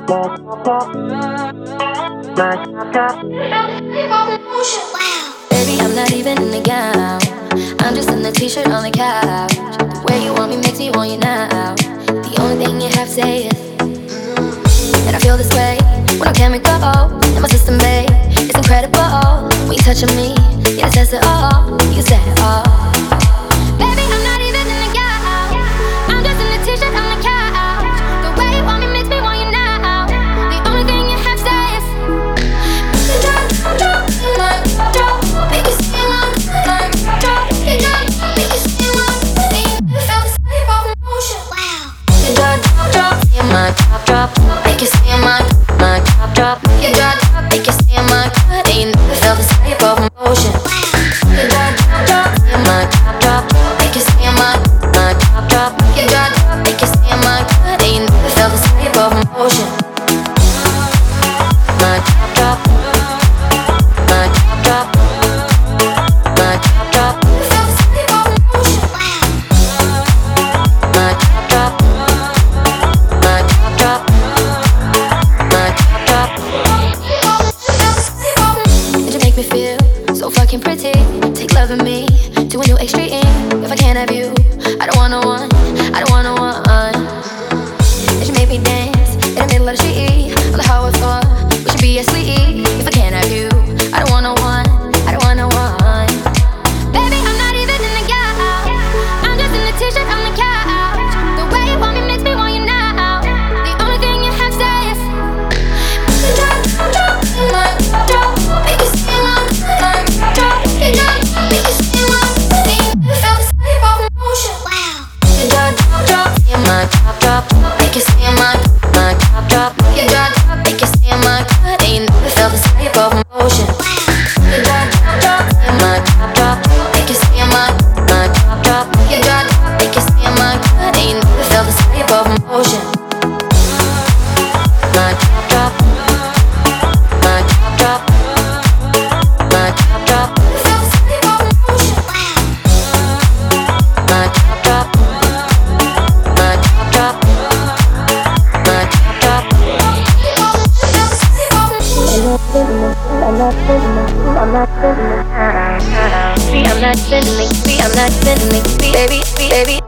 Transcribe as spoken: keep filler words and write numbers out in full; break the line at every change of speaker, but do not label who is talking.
Baby, I'm not even in the gown. I'm just in the t-shirt on the couch. The way you want me makes me want you now. The only thing you have to say is and I feel this way when I'm chemical in my system, babe. It's incredible when you touching me. Yeah, it says it all. You said it all. Baby, I'm not even in the gown. I'm just in the t-shirt on the couch. The way you want me makes me want you now. The only thing you have to say is drop, drop, my drop. Make it seem like my drop. You drop, make it seem like you feel this wave of emotion. Wow. You drop, drop, in my drop, drop. Make it seem like my drop, drop. You drop, make it seem like and you never felt this wave of emotion. You drop, drop, in my drop, drop. Make it seem like my drop, drop. You drop, make it seem like and you never felt this wave of emotion. My drop, drop. My drop, drop. My drop, drop. Felt this wave of emotion. My drop, drop. My drop, drop. My drop, drop. And you make me feel so fucking pretty. Take love in me to a new extreme. If I can't have you, I don't want no one. I don't want no one. And you make me dance in the middle of the street on the hardwood floor. We should be asleep. If I can't have you, I don't want no one. I don't want no one. Baby, I'm not even in the gown. I'm just in the t-shirt on the couch. The way you want me makes me want you now. The only thing you have to say is drop, drop, my drop. Make it seem like my drop. You drop, make it seem like you felt this wave of emotion. Wow. You drop, drop, in my drop, drop. Make it seem like my drop, drop. You drop, make it seem like and you never felt this wave of emotion. You drop, drop, in my drop, drop. Make it seem like my drop, drop. You drop, make it seem like and you never felt this wave of emotion. My drop, drop. My drop, drop. My drop, drop. Felt this wave of emotion. My drop, drop. My drop, drop. My drop, drop. I'm not spending I'm not spending I'm not spending I'm not spending baby, baby.